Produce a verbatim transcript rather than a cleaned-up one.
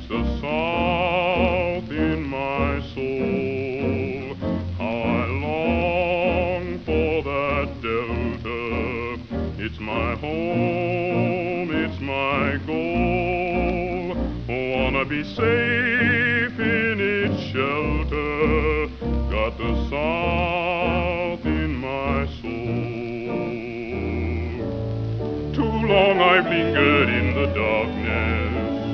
It's the South in my soul. How I long for that Delta. It's my home, it's my goal. Wanna be safe in its shelter. Got the South in my soul. Too long I've lingered in the dark